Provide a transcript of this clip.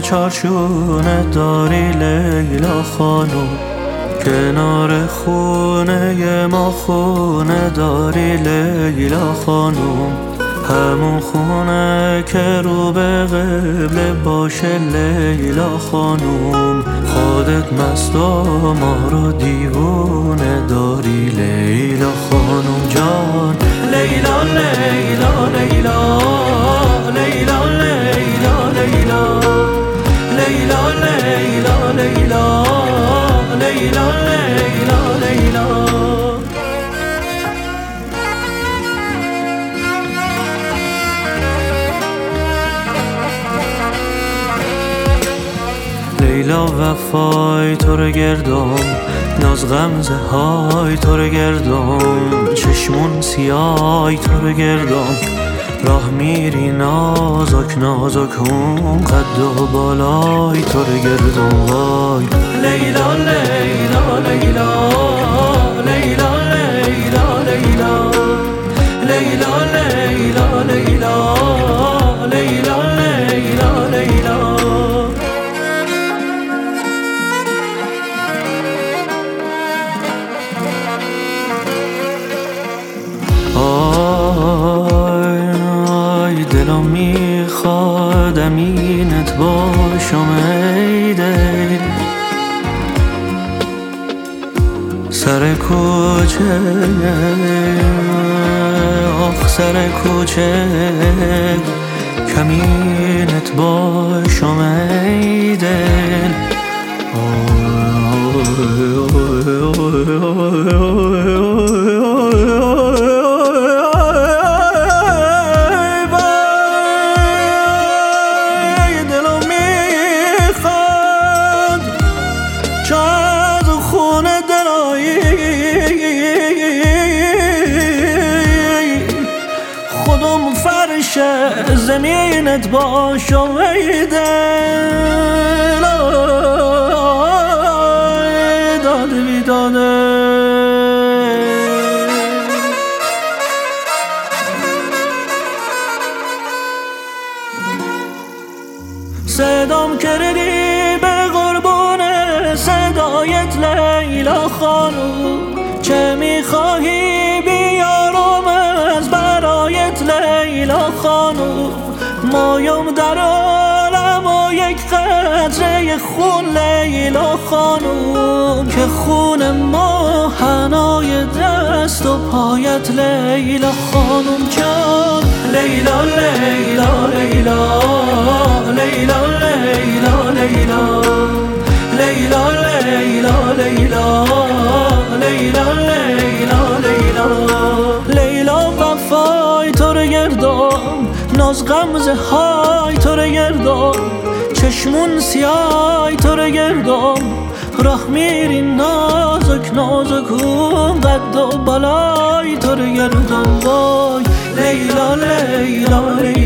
چارچونه داری لیلا خانم، کنار خونه ما خونه داری لیلا خانم، همون خونه که رو به قبله باشه لیلا خانم، خودت مست و ما رو دیوونه داری لیلا خانم جان. لیلا لیلا لیلا لیلا لیلا لیلا لیلا لیلا لیلا لیلا لیلا لیلا. لیلا وفای تو رو گردم، ناز غمزه های تو رو گردم، چشمون سیای تو رو گردم، راه میری نازک نازک اون قد و بالای تو رو گردم وای. لیلا لیلا لیلا لیلا لیلا لیلا لیلا لیلا لیلا لیلا لیلا لیلا. دلم میخواد امینت باشم ای دل، سر کوچه آخ سر کوچه کمینت باشم ای دل. خودم فرش زمینت باشم ای دل، داده بیداده صدام کردی به قربون صدایت لیلا خانم، چه میخواهی بیارم از برایت لیلا خانم، مایم در عالم و یک قطره خون لیلا خانم، که خون ما حنای دست و پایت لیلا خانم جان. لیلا لیلا لیلا لیلا لیلا لیلا لیلا لیلا لیلا لیلا لیلا لیلا. لیلا وفای تو رو گردم، ناز غمزه های تو رو گردم، چشمون سیای تو رو گردم، راه میری نازک نازک اون قد و بالای تو رو گردم وای. لیلا لیلا لیلا